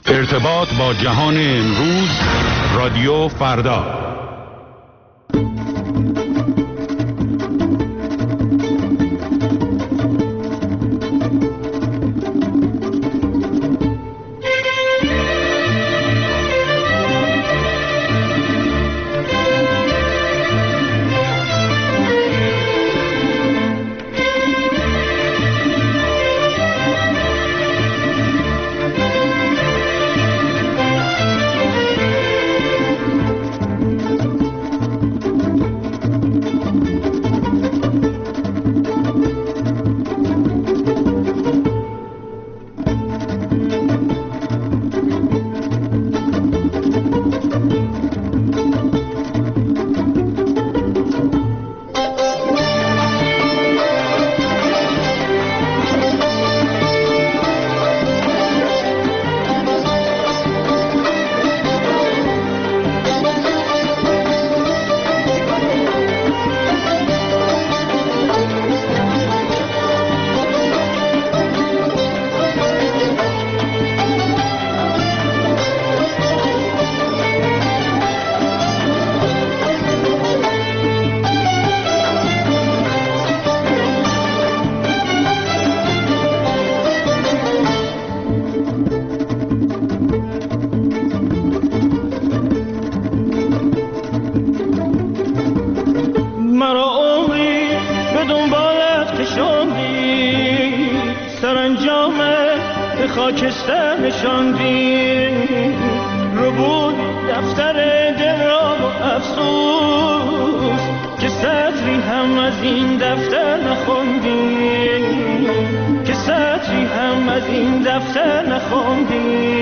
ارتباط با جهان امروز، رادیو فردا. خاکستر نشاندی رو بود دفتر دل را و افسوس که سطری هم از این دفتر نخوندی، که سطری هم از این دفتر نخوندی.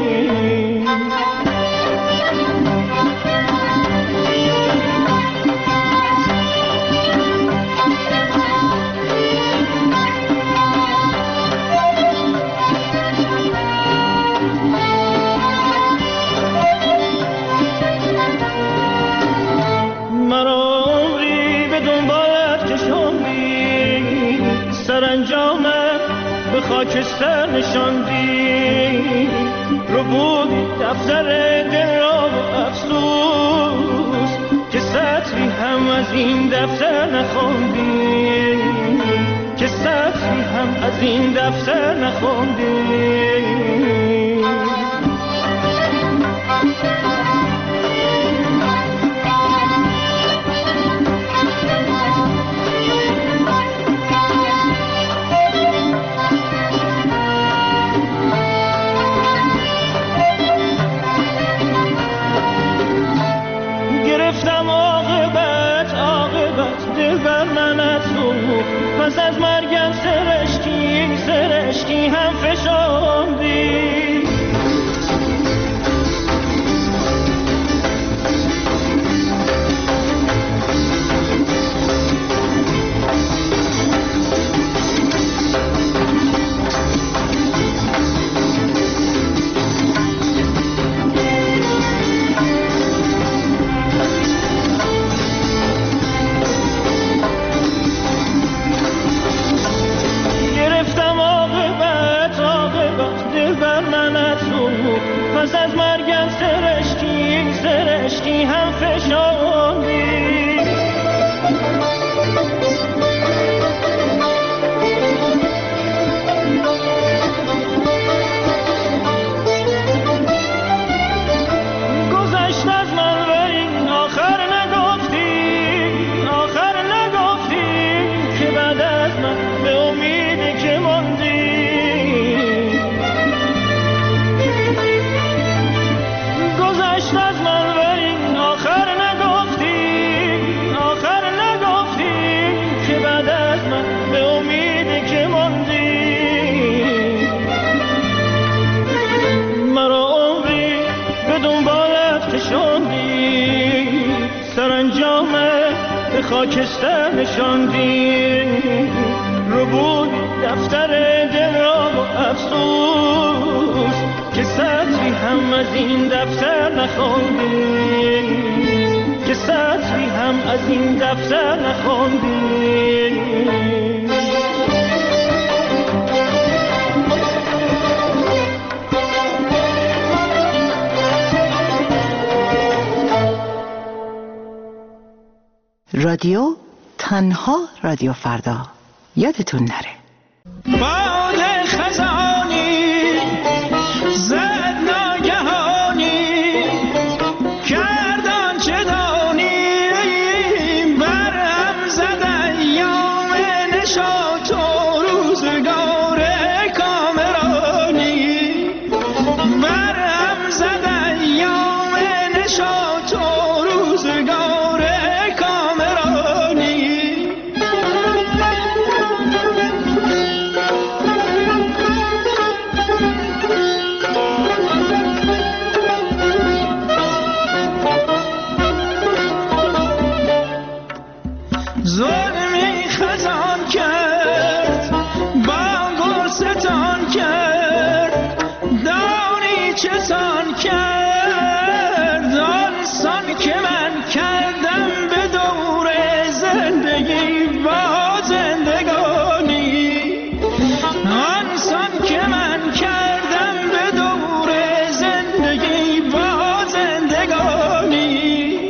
خاکستر نشاندی رو بودی دفتر دل را و افسوس که سطری هم از این دفتر نخوندی، که سطری هم از این دفتر نخوندی. پس از مرگم سرشکی هم فشاندی. پس از مرگم سرشکی هم فشاندی. گذشت از من ولی آخر نگفتی که بعد از من به امیدی که ماندی. خاکستر نشاندی رو بود دفتر دل را و افسوس که سطری هم از این دفتر نخوندی، که سطری هم از این دفتر نخوندی. رادیو تنها رادیو فردا یادتون نره. باد خزانی زد ناگهانی کردان چه دانی برهم زد ایام نشاط و روزگار کامرانی برهم زد ایام نشاط و روزگار کامرانی ظلمی خزان کرد با گل ستان کرد دانی چه سان کرد آنسان که من کردم به دور زندگی با زندگانی آنسان که من کردم به دور زندگی با زندگانی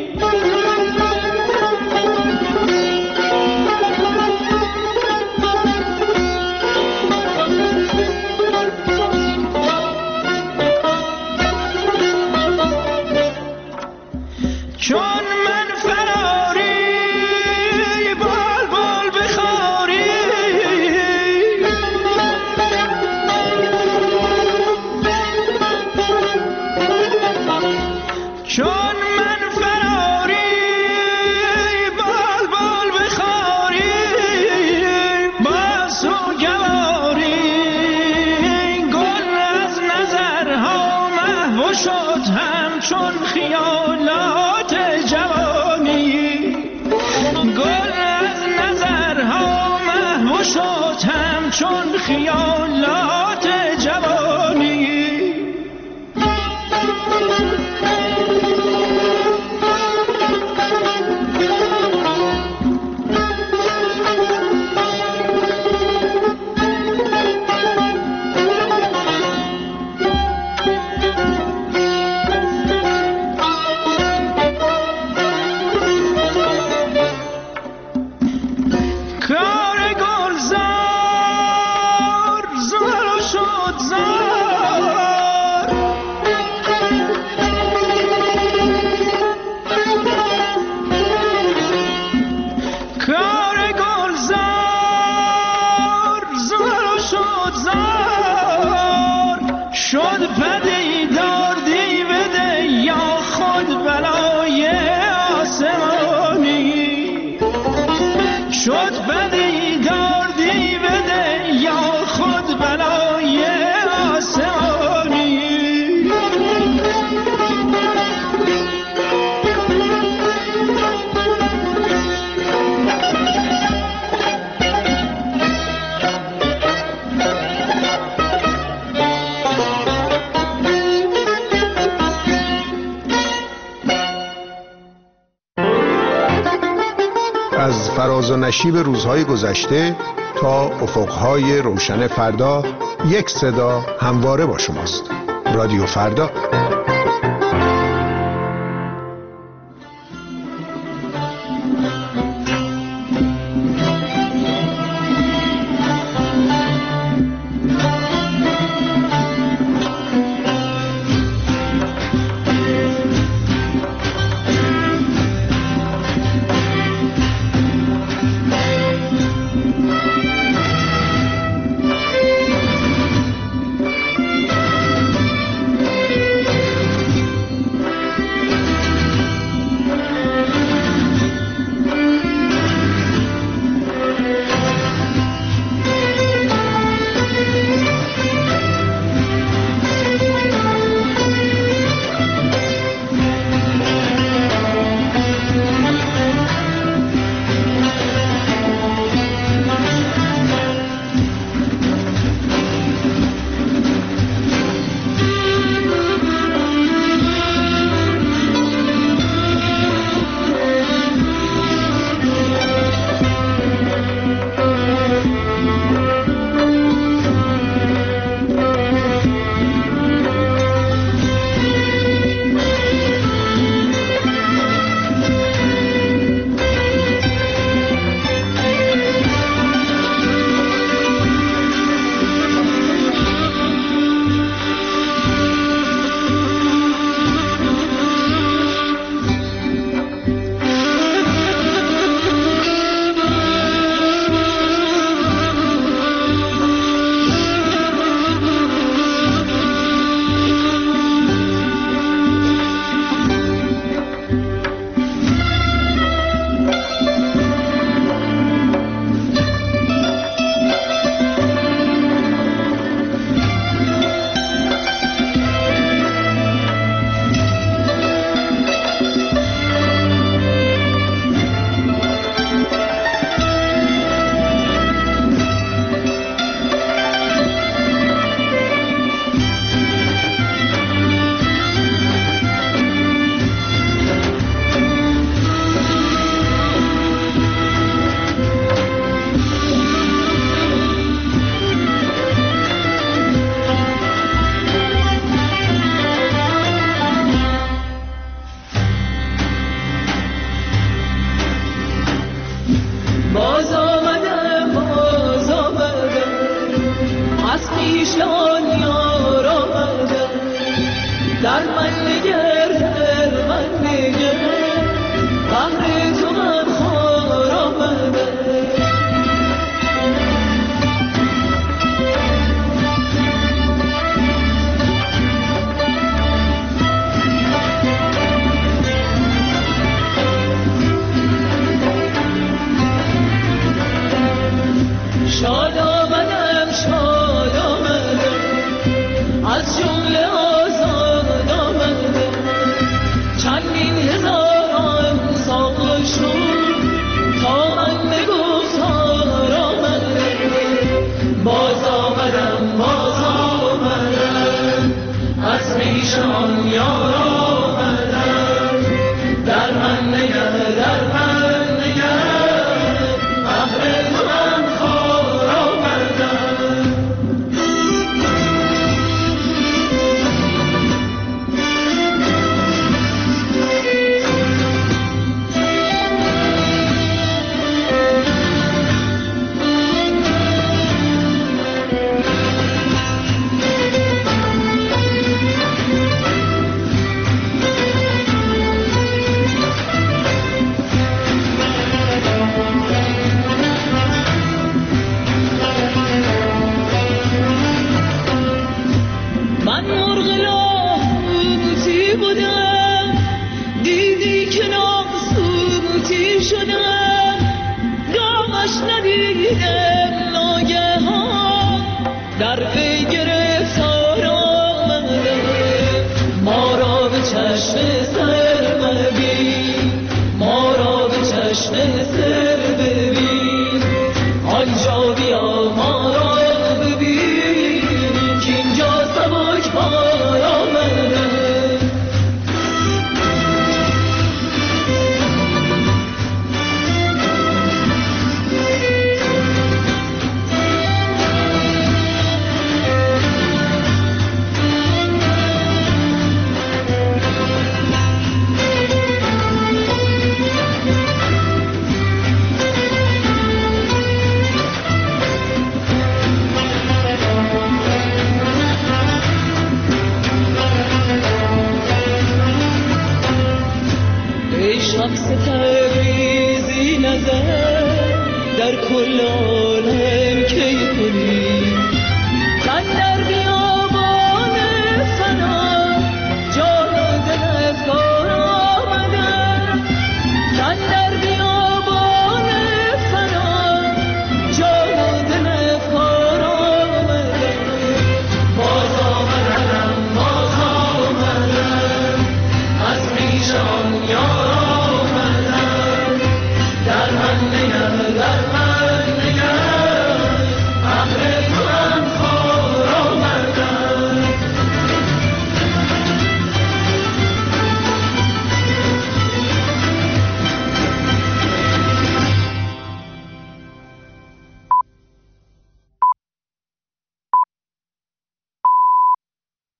چون من فراری بلبل بخاری چون من فراری بلبل بخاری با سوگواری گل از نظرها محو شد همچون خیالات جوانی گل از نظرها محو شد همچون خیالات جوانی کار گلزار زار شد زار کار گلزار زار شد زار شد پدیدار دیوده یا خود بلای آسمانی شد پدیدار دیوده یا خود بلای آسمانی از فراز و نشیب روزهای گذشته تا افقهای روشن فردا، یک صدا همواره با شماست. رادیو فردا. جمله آزاد آمده چندین هزاران سال شد تا من به گفتار آمده باز آمدم از پیش آن یار آمدم در من نگر بهر تو من خار آمدم شخص تبریزی نظر در کل